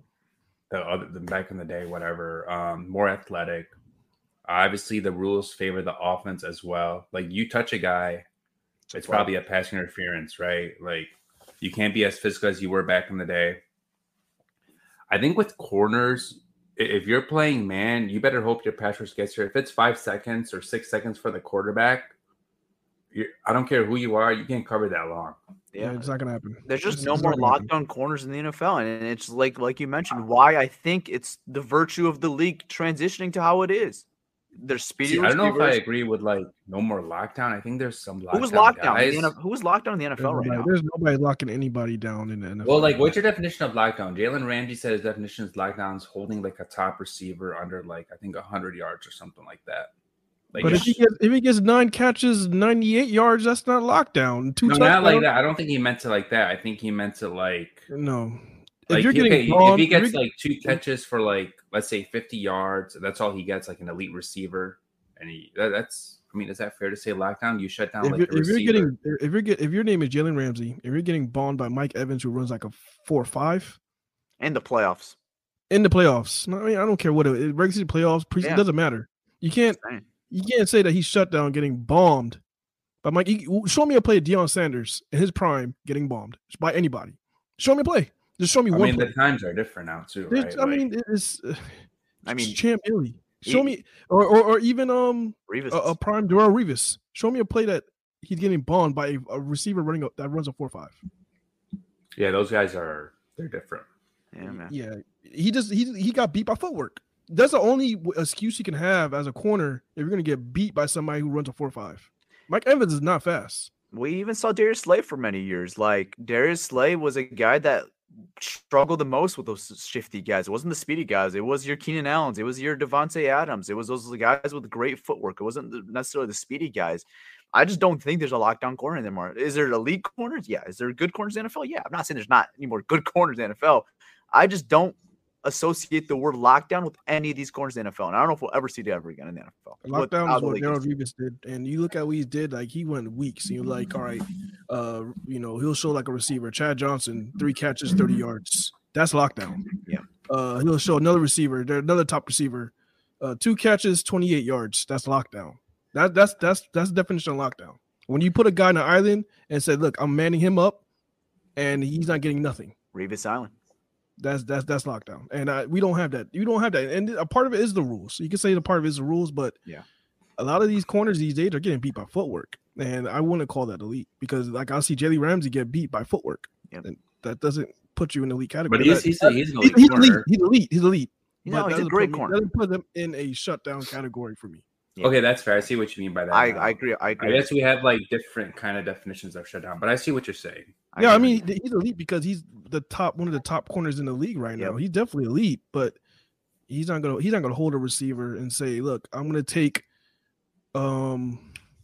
than back in the day, whatever. More athletic. Obviously, the rules favor the offense as well. Like you touch a guy, it's probably a pass interference, right? Like you can't be as physical as you were back in the day. I think with corners, if you're playing man, you better hope your pass rush gets here. If it's 5 seconds or 6 seconds for the quarterback, I don't care who you are, you can't cover that long. Yeah, it's not going to happen. There's just no more lockdown corners in the NFL. And it's like you mentioned, why I think it's the virtue of the league transitioning to how it is. There's speedy I don't know if I agree with no more lockdown. I think there's some lockdown. Who's locked down? Who's locked down in the NFL right now? There's nobody locking anybody down in the NFL. Well, what's your definition of lockdown? Jalen Ramsey said his definition is lockdown is holding a top receiver under I think 100 yards or something like that. But if he gets 9 catches, 98 yards, that's not lockdown. Not like that. I don't think he meant it like that. I think he meant it no. Like, you're getting if he gets like 2 catches for like, let's say 50 yards, that's all he gets, like an elite receiver. And that's, I mean, is that fair to say lockdown? You shut down like the receiver. If your name is Jalen Ramsey, if you're getting bombed by Mike Evans, who runs like a 4.5 in the playoffs. I mean, I don't care what regular season playoffs, preseason, it doesn't matter. You can't say that he's shut down getting bombed by Mike. Show me a play of Deion Sanders in his prime getting bombed by anybody. Show me a play. Just show me one. I mean, the times are different now too, right? It's Champ Bailey. Show me, or even a prime Darrelle Revis. Show me a play that he's getting bombed by a receiver that runs a 4.5. Yeah, those guys they're different. Yeah, man. Yeah, he got beat by footwork. That's the only excuse you can have as a corner if you're going to get beat by somebody who runs a 4.5. Mike Evans is not fast. We even saw Darius Slay for many years. Like, Darius Slay was a guy that struggled the most with those shifty guys. It wasn't the speedy guys. It was your Keenan Allens. It was your Devontae Adams. It was those guys with great footwork. It wasn't necessarily the speedy guys. I just don't think there's a lockdown corner anymore. Is there elite corners? Yeah. Is there good corners in the NFL? Yeah. I'm not saying there's not any more good corners in the NFL. I just don't associate the word lockdown with any of these corners in the NFL. And I don't know if we'll ever see that ever again in the NFL. Lockdown is what Darrelle Revis did. And you look at what he did, like he went weeks. And you're like, all right, he'll show like a receiver, Chad Johnson, 3 catches, 30 yards. That's lockdown. Yeah. He'll show another receiver, another top receiver, 2 catches, 28 yards. That's lockdown. That's the definition of lockdown. When you put a guy on an island and say, look, I'm manning him up and he's not getting nothing. Revis Island. That's lockdown, and we don't have that. You don't have that, and a part of it is the rules. You can say the part of it is the rules, but a lot of these corners these days are getting beat by footwork, and I wouldn't call that elite because, like, I see Jalen Ramsey get beat by footwork, and that doesn't put you in the elite category. But he's an elite corner. He's elite. No, he's a great corner. Doesn't put them in a shutdown category for me. Yeah. Okay, that's fair. I see what you mean by that. I agree. I guess we have like different kind of definitions of shutdown, but I see what you're saying. Yeah, I mean, he's elite because he's one of the top corners in the league right now. He's definitely elite, but he's not gonna hold a receiver and say, "Look, I'm gonna take who's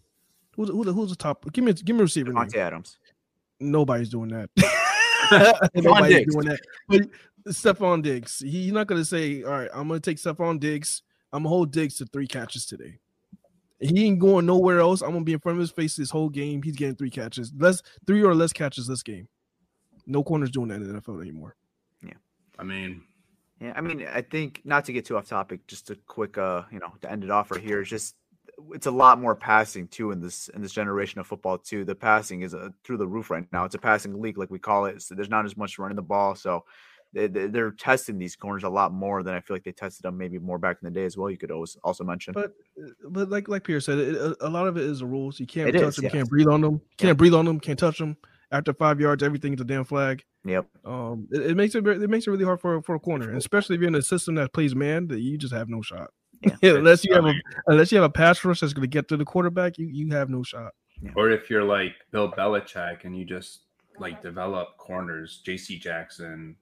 the top? Give me a receiver." Devontae Adams. Nobody's doing that. Nobody's doing that. But Stephon Diggs, he's not gonna say, "All right, I'm gonna take Stephon Diggs. I'm gonna hold Diggs to 3 catches today." He ain't going nowhere else. I'm gonna be in front of his face this whole game. He's getting 3 catches, 3 or less catches this game. No corner's doing that in the NFL anymore. Yeah, I mean, I think not to get too off topic, just a quick, to end it off right here. It's a lot more passing too in this generation of football too. The passing is through the roof right now. It's a passing league, like we call it. So there's not as much running the ball, so they're testing these corners a lot more than I feel like they tested them maybe more back in the day as well. You could also mention, but like Pierre said, a lot of it is the rules. You can't touch them, can't breathe on them, can't breathe on them, can't touch them. After 5 yards, everything's a damn flag. Yep. It makes it really hard for a corner, and especially if you're in a system that plays man, that you just have no shot. Yeah. unless you have a pass rush that's going to get to the quarterback, you have no shot. Yeah. Or if you're like Bill Belichick and you just like develop corners, J.C. Jackson.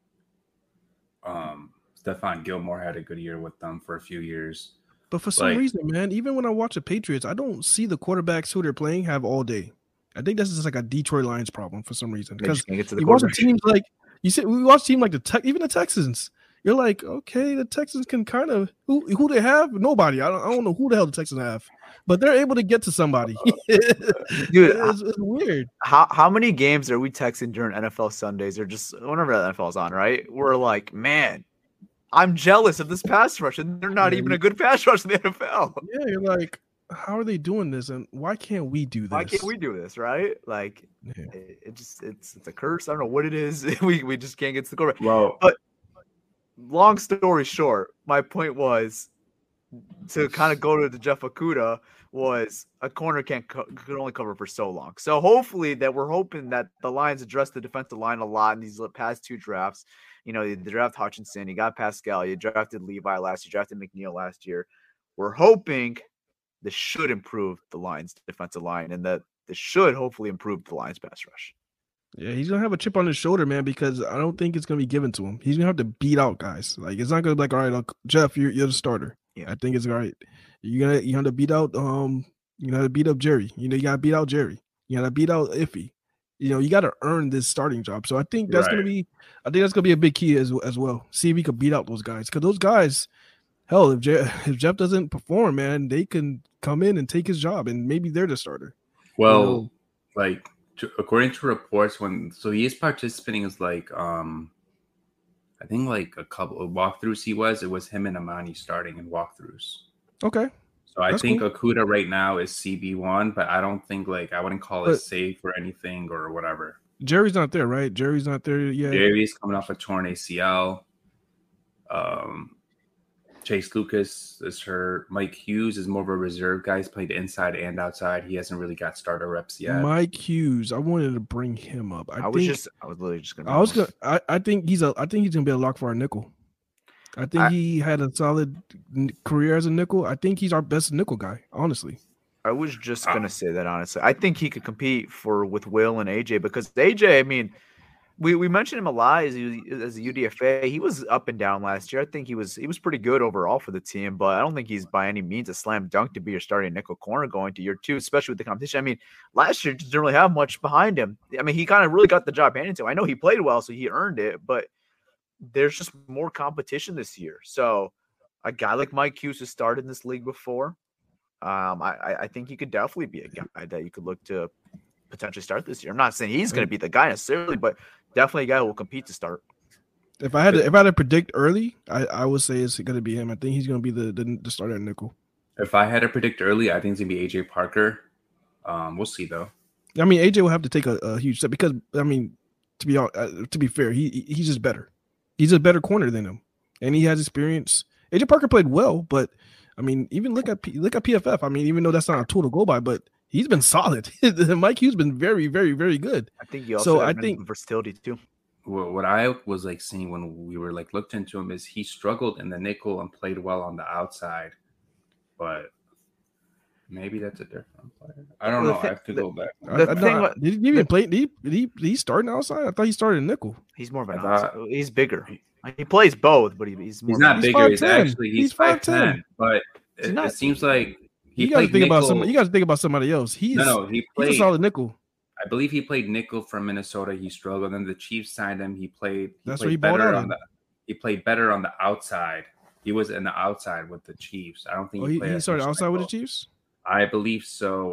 Stephon Gilmore had a good year with them for a few years. But for some reason, man, even when I watch the Patriots, I don't see the quarterbacks who they're playing have all day. I think that's just like a Detroit Lions problem for some reason. Because you watch teams like we watch teams like even the Texans. You're like, okay, the Texans can kind of who they have? Nobody. I don't know who the hell the Texans have, but they're able to get to somebody. Dude, it's weird. How many games are we texting during NFL Sundays or just whenever the NFL's on? Right, we're like, man, I'm jealous of this pass rush, and they're not even a good pass rush in the NFL. Yeah, you're like, how are they doing this, and why can't we do this? Why can't we do this? Right? Like, it's a curse. I don't know what it is. we just can't get to the quarterback. Well, but long story short, my point was to kind of go to the Jeff Okudah was a corner could only cover for so long. So hopefully we're hoping that the Lions address the defensive line a lot in these past 2 drafts. You draft Hutchinson, you got Pascal, you drafted Levi last year, drafted McNeil last year. We're hoping this should improve the Lions defensive line and that this should hopefully improve the Lions pass rush. Yeah, he's gonna have a chip on his shoulder, man, because I don't think it's gonna be given to him. He's gonna have to beat out guys. Like, it's not gonna be like, all right, look, Jeff, you're the starter. Yeah, I think it's all right. You gotta beat out Jerry. You gotta beat out Jerry. You gotta beat out Iffy. You got to earn this starting job. So I think that's gonna be a big key as well. See if he could beat out those guys, because those guys, hell, if Jeff doesn't perform, man, they can come in and take his job, and maybe they're the starter. Well, according to reports, he is participating as I think a couple of walkthroughs. It was him and Amani starting in walkthroughs. Okay. So I think cool. Okudah right now is CB1, but I don't think I wouldn't call it safe or anything or whatever. Jerry's not there, right? Jerry's not there yet. Jerry's coming off a torn ACL. Chase Lucas is hurt. Mike Hughes is more of a reserve guy. He's played inside and outside. He hasn't really got starter reps yet. Mike Hughes, I wanted to bring him up. I was literally just gonna. I think he's gonna be a lock for our nickel. I think he had a solid career as a nickel. I think he's our best nickel guy, honestly. I was just gonna say that honestly. I think he could compete with Will and AJ, because AJ, I mean, we mentioned him a lot as a UDFA. He was up and down last year. I think he was pretty good overall for the team, but I don't think he's by any means a slam dunk to be your starting nickel corner going to year 2, especially with the competition. I mean, last year didn't really have much behind him. I mean, he kind of really got the job handed to him. I know he played well, so he earned it, but there's just more competition this year. So a guy like Mike Hughes has started in this league before. I think he could definitely be a guy that you could look to potentially start this year. I'm not saying he's going to be the guy necessarily, but definitely a guy who will compete to start. If I had to predict early, I would say it's going to be him. I think he's going to be the starter at nickel. If I had to predict early, I think it's going to be AJ Parker. We'll see though. I mean, AJ will have to take a huge step, because I mean, to be fair, he's just better. He's a better corner than him, and he has experience. AJ Parker played well, but I mean, even look at PFF. I mean, even though that's not a tool to go by, but he's been solid. Mike Hughes been very, very, very good. I think he also has versatility too. What I was seeing when we were looked into him is he struggled in the nickel and played well on the outside, but maybe that's a different player. I don't know. I have to go back. Did he even play? Did he start on outside? I thought he started in nickel. He's more of an outside. He's bigger. He plays both, but he's not bigger. He's 5'10", but it seems like you got to think about somebody. You got to think about somebody else. He's a solid nickel. I believe he played nickel from Minnesota. He struggled. Then the Chiefs signed him. He played better on the outside. He was in the outside with the Chiefs. I don't think he started outside with the Chiefs. I believe so.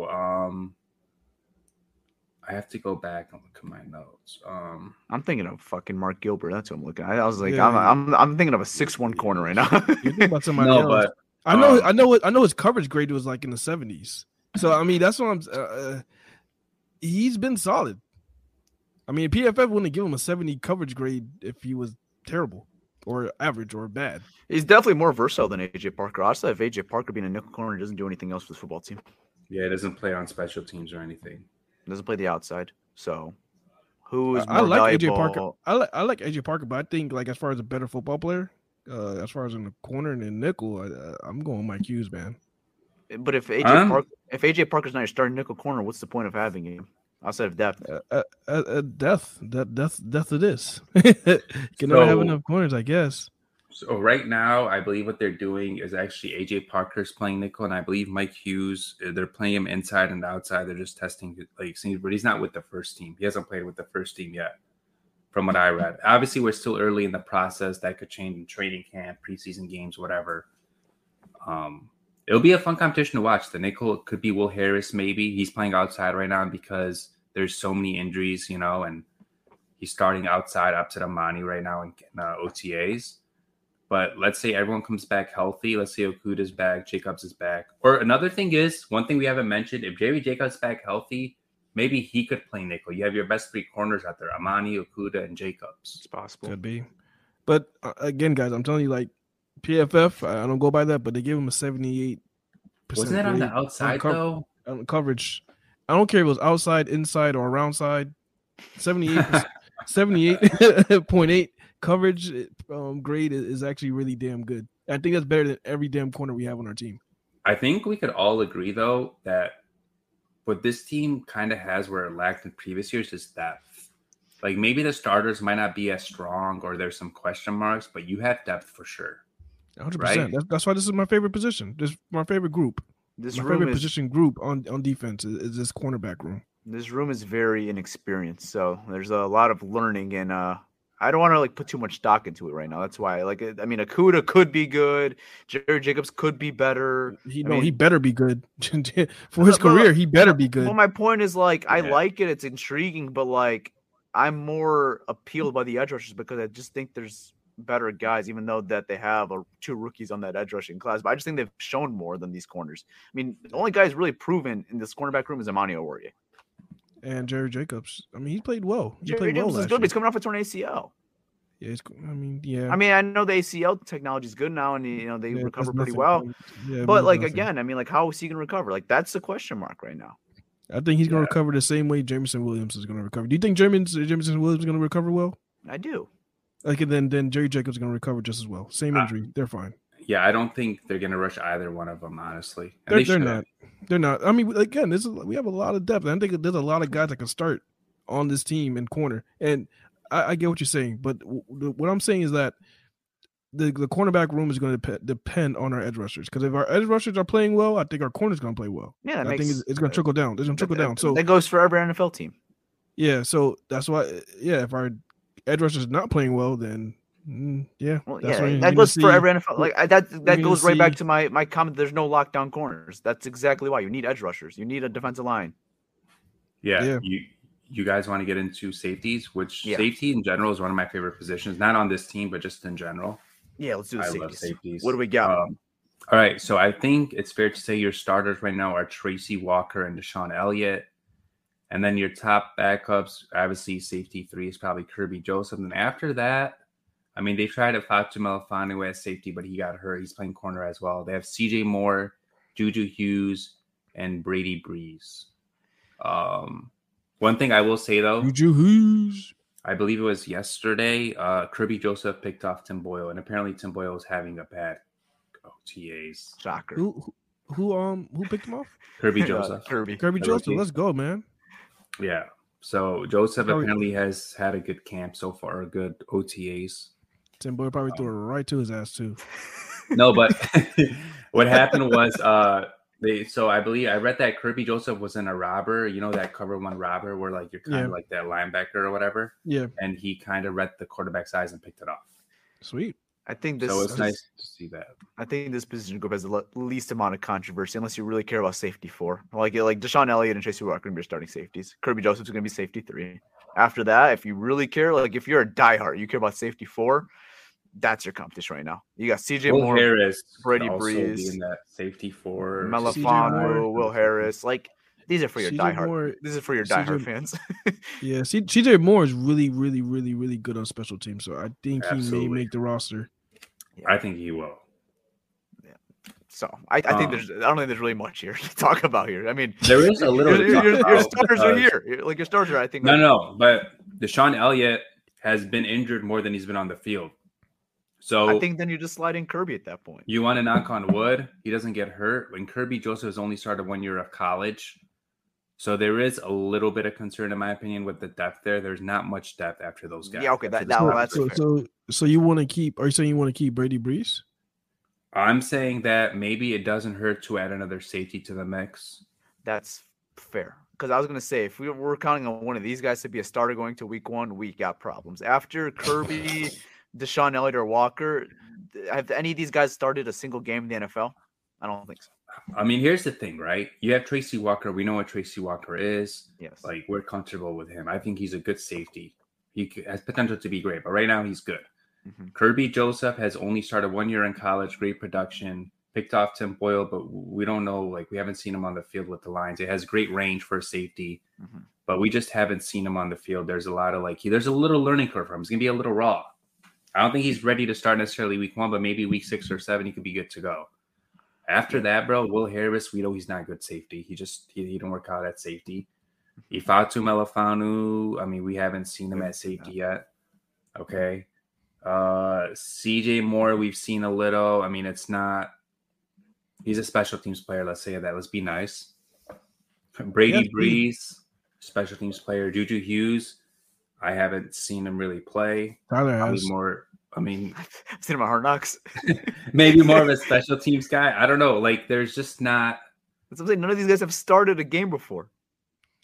I have to go back and look at my notes. I'm thinking of fucking Mark Gilbert. That's what I'm looking at. I was like, I'm thinking of a 6'1" corner right now. You're thinking about somebody else. But I know his coverage grade was in the 70s. So I mean, that's what I'm. He's been solid. I mean, PFF wouldn't give him a 70 coverage grade if he was terrible or average or bad. He's definitely more versatile than AJ Parker. Honestly, if AJ Parker being a nickel corner doesn't do anything else for the football team. Yeah, he doesn't play on special teams or anything. Doesn't play the outside. So who is more I like valuable? AJ Parker. I like AJ Parker, but I think as far as a better football player, as far as in the corner and in nickel, I'm going Mike Hughes, man. But if AJ Parker's not your starting nickel corner, what's the point of having him outside of depth? Death it is. You can never have enough corners, I guess. So right now, I believe what they're doing is actually AJ Parker's playing nickel, and I believe Mike Hughes, they're playing him inside and outside. They're just testing, but he's not with the first team. He hasn't played with the first team yet, from what I read. Obviously, we're still early in the process. That could change in training camp, preseason games, whatever. It'll be a fun competition to watch. The nickel could be Will Harris, maybe. He's playing outside right now because there's so many injuries, and he's starting outside opposite Amani right now in OTAs. But let's say everyone comes back healthy. Let's say Okudah's back, Jacobs is back. Or another thing is, one thing we haven't mentioned, if Jerry Jacobs back healthy, maybe he could play nickel. You have your best 3 corners out there, Amani, Okudah, and Jacobs. It's possible. Could be. But again, guys, I'm telling you, PFF, I don't go by that, but they gave him a 78%. Wasn't that on the outside, though? Coverage. I don't care if it was outside, inside, or around side. 78.8 coverage grade is actually really damn good. I think that's better than every damn corner we have on our team. I think we could all agree, though, that what this team kind of has where it lacked in previous years is depth. Maybe the starters might not be as strong or there's some question marks, but you have depth for sure. 100%. Right? That's why this is my favorite position. This is my favorite group. My favorite position group on defense is this cornerback room. This room is very inexperienced, so there's a lot of learning, and I don't want to like put too much stock into it right now. That's why, like, I mean, Okudah could be good. Jared Jacobs could be better. He better be good for his career. He better be good. Well, my point is, like, I like it. It's intriguing, but like, I'm more appealed by the edge rushers because I just think there's better guys, even though that they have 2 rookies on that edge rushing class. But I just think they've shown more than these corners. I mean, the only guy who's really proven in this cornerback room is Amani Oruwariye. And Jared Jacobs. I mean, he played well. Jared Jacobs is good, but he's coming off a torn ACL. Yeah, yeah. I mean, I know the ACL technology is good now, and they recover pretty well. Yeah, but like again, I mean, like, how is he going to recover? Like, that's the question mark right now. I think he's going to recover the same way Jameson Williams is going to recover. Do you think Jameson Williams is going to recover well? I do. Like, and then Jerry Jacobs is going to recover just as well. Same injury, they're fine. Yeah, I don't think they're going to rush either one of them, honestly. They're not. They're not. I mean, again, we have a lot of depth. I think there's a lot of guys that can start on this team in corner. And I get what you're saying, but what I'm saying is that the cornerback room is going to depend on our edge rushers. Because if our edge rushers are playing well, I think our corner's going to play well. Yeah, I think it's going to trickle down. It's going to trickle down. So that goes for every NFL team. Yeah, so that's why. Yeah, if our edge rushers not playing well, then that goes for every NFL. Like that goes right back to my comment. There's no lockdown corners. That's exactly why you need edge rushers. You need a defensive line. Yeah. You guys want to get into safeties, which safety in general is one of my favorite positions. Not on this team, but just in general. Yeah, let's do the safeties. Love safeties. What do we got? All right, so I think it's fair to say your starters right now are Tracy Walker and Deshaun Elliott. And then your top backups, obviously safety 3 is probably Kirby Joseph. And after that, I mean, they tried to Fatu Melifonwu at safety, but he got hurt. He's playing corner as well. They have CJ Moore, Juju Hughes, and Brady Breeze. One thing I will say, though, Juju Hughes. I believe it was yesterday, Kirby Joseph picked off Tim Boyle, and apparently Tim Boyle was having a bad OTAs. Shocker. Who picked him off? Kirby Joseph. Kirby Joseph. Let's go, man. Yeah. So Joseph apparently has had a good camp so far, a good OTAs. Tim Boyle probably threw it right to his ass too. No, but what happened was I believe I read that Kirby Joseph was in a robber, that cover 1 robber where like you're kind of like that linebacker or whatever. Yeah. And he kind of read the quarterback's eyes and picked it off. Sweet. I think this. So it's nice to see that. I think this position group has the least amount of controversy, unless you really care about safety 4. Like Deshaun Elliott and Tracy Walker are going to be starting safeties. Kirby Joseph's going to be safety 3. After that, if you really care, like if you're a diehard, you care about safety 4. That's your competition right now. You got CJ Moore, Harris, Brady Breeze, in that safety 4, Melifonwu, Will Harris. Like these are for your diehard. This is for your diehard fans. Yeah, CJ Moore is really, really, really, really good on special teams. So I think he may make the roster. Yeah. I think he will. Yeah. So I think I don't think there's really much here to talk about here. I mean, there is a little. Your starters are here. Like your starters are. I think. No, but Deshaun Elliott has been injured more than he's been on the field. So I think then you just slide in Kirby at that point. You want to knock on wood, he doesn't get hurt. When Kirby Joseph has only started 1 year of college, so there is a little bit of concern, in my opinion, with the depth there. There's not much depth after those guys. Yeah, okay, that's fair. So you want to keep? Are you saying you want to keep Brady Breeze? I'm saying that maybe it doesn't hurt to add another safety to the mix. That's fair. Because I was going to say, if we're counting on one of these guys to be a starter going to week 1, we got problems. After Kirby, Deshaun Elliott, or Walker, have any of these guys started a single game in the NFL? I don't think so. I mean, here's the thing, right? You have Tracy Walker. We know what Tracy Walker is. Yes. Like, we're comfortable with him. I think he's a good safety. He has potential to be great, but right now he's good. Mm-hmm. Kirby Joseph has only started 1 year in college, great production, picked off Tim Boyle, but we don't know, like, we haven't seen him on the field with the Lions. It has great range for safety, but we just haven't seen him on the field. There's a lot of, there's a little learning curve for him. He's going to be a little raw. I don't think he's ready to start necessarily week 1, but maybe week 6 or 7, he could be good to go. After that, bro, Will Harris, we know he's not good safety. He didn't work out at safety. Fatu Melifonwu, I mean, we haven't seen him at safety yet. Okay. CJ Moore, we've seen a little. I mean, he's a special teams player. Let's say that. Let's be nice. Brady Breeze, special teams player. Juju Hughes, I haven't seen him really play. Tyler has. I've seen him at Hard Knocks. Maybe more of a special teams guy. I don't know. Like, there's just not. That's what I'm saying. None of these guys have started a game before.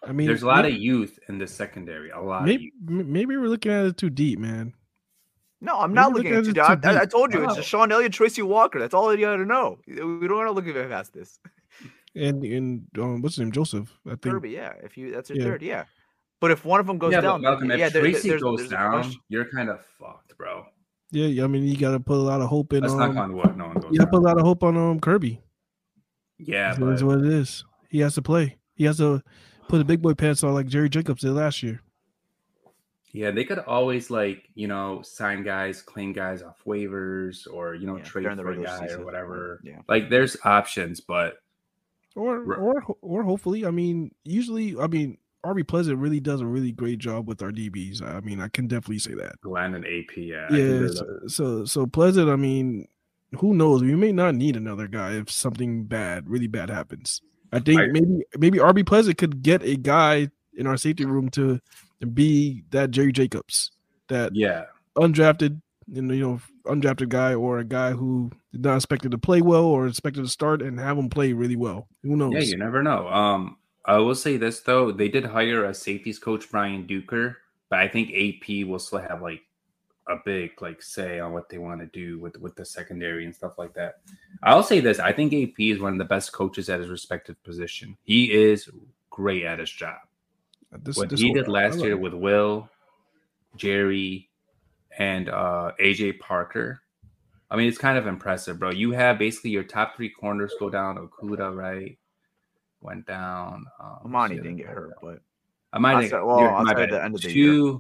I mean, there's a lot of youth in the secondary. A lot. Maybe we're looking at it too deep, man. No, I'm not looking at it too deep. I told you, it's just Sean Elliott, Tracy Walker. That's all you got to know. We don't want to look at it past this. And what's his name, Joseph? I think Kirby. Yeah, that's your third. Yeah, but if one of them goes down, Malcolm, if Tracy goes down, you're kind of fucked, bro. Yeah, I mean, you got to put a lot of hope in. Let's knock on wood. No one goes. You got to put a lot of hope on Kirby. Yeah, that's what it is. He has to play. He has to put the big boy pants on like Jerry Jacobs did last year. Yeah, they could always sign guys, claim guys off waivers, or trade for a guy or whatever. Yeah. Like there's options, but or hopefully, I mean, usually, I mean, RB Pleasant really does a really great job with our DBs. I mean, I can definitely say that. Glenn and AP, yeah. Yeah. So Pleasant, I mean, who knows? We may not need another guy if something really bad happens. I think maybe RB Pleasant could get a guy in our safety room to be that Jerry Jacobs, that undrafted, undrafted guy, or a guy who is not expected to play well or expected to start and have him play really well. Who knows? Yeah, you never know. I will say this though, they did hire a safeties coach, Brian Duker, but I think AP will still have like a big say on what they want to do with the secondary and stuff like that. I'll say this, I think AP is one of the best coaches at his respective position. He is great at his job. What he did last year with Will, Jerry, and AJ Parker, I mean, it's kind of impressive, bro. You have basically your top three corners go down. Okuda, right? Went down. Amani didn't get hurt, but Amani. Outside the end of the year.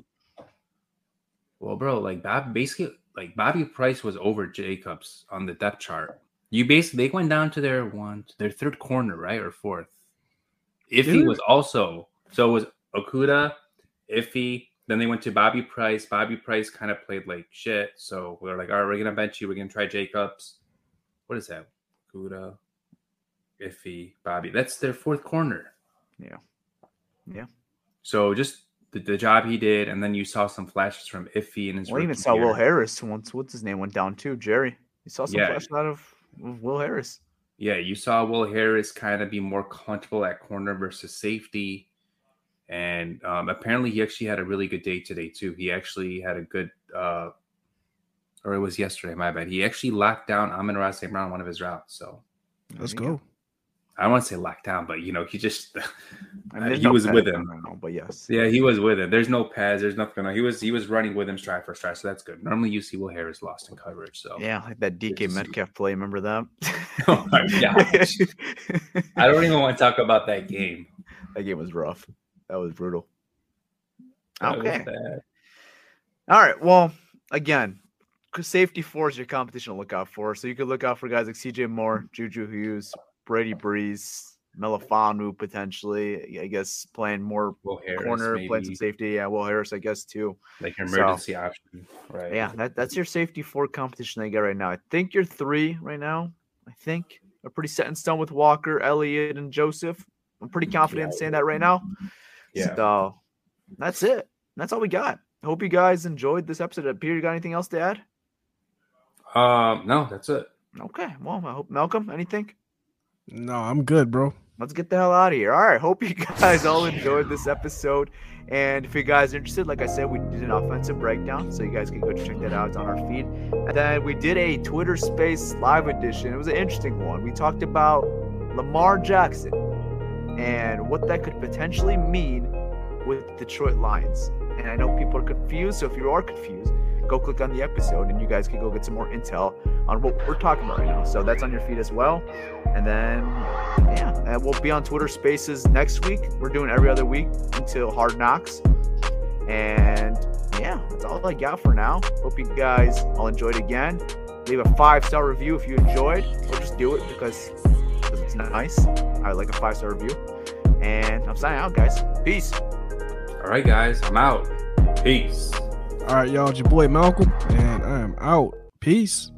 Well, bro, Bobby Price was over Jacobs on the depth chart. They went down to their third corner, right, or fourth. Iffy was also, so it was Okuda, Iffy. Then they went to Bobby Price. Bobby Price kind of played like shit. So we're like, all right, we're gonna bench you. We're gonna try Jacobs. What is that? Okuda, Iffy, Bobby. That's their fourth corner. Yeah. So just the job he did, and then you saw some flashes from Iffy and his. Well, even saw Will Harris once. What's his name went down too? Jerry. You saw some flashes out of Will Harris. Yeah, you saw Will Harris kind of be more comfortable at corner versus safety. And apparently he actually had a really good day today, too. He actually had a good or it was yesterday, my bad. He actually locked down Amon-Ra St. Brown one of his routes. So let's go. I don't want to say locked down, but, he just he was with him. But yes. Yeah, he was with him. There's no pads. There's nothing. He was running with him stride for stride, so that's good. Normally you see Will Harris lost in coverage. So yeah, like that DK Metcalf play. Remember that? Oh, my gosh. I don't even want to talk about that game. That game was rough. That was brutal. Okay. All right. Well, again, safety 4 is your competition to look out for. So you could look out for guys like CJ Moore, Juju Hughes, Brady Breeze, Melifanu potentially. I guess playing more corner, maybe. Playing some safety. Yeah, Will Harris, I guess too. Like your emergency option, right? Yeah, that's your safety 4 competition they get right now. I think your 3 right now. I think are pretty set in stone with Walker, Elliott, and Joseph. I'm pretty confident in saying that right now. Yeah. So that's it. That's all we got. I hope you guys enjoyed this episode. Peter, you got anything else to add? No, that's it. Okay. Well, I hope Malcolm, anything? No, I'm good, bro. Let's get the hell out of here. All right. Hope you guys all enjoyed this episode. And if you guys are interested, like I said, we did an offensive breakdown. So you guys can go check that out. It's on our feed. And then we did a Twitter Space live edition. It was an interesting one. We talked about Lamar Jackson and what that could potentially mean with the Detroit Lions. And I know people are confused, so if you are confused, go click on the episode and you guys can go get some more intel on what we're talking about right now. So that's on your feed as well. And then, and we'll be on Twitter Spaces next week. We're doing every other week until Hard Knocks. And that's all I got for now. Hope you guys all enjoyed again. Leave a 5-star review if you enjoyed, or just do it because it's nice. I like a 5-star review. And I'm signing out, guys. Peace. All right, guys. I'm out. Peace. All right, y'all. It's your boy Malcolm, and I am out. Peace.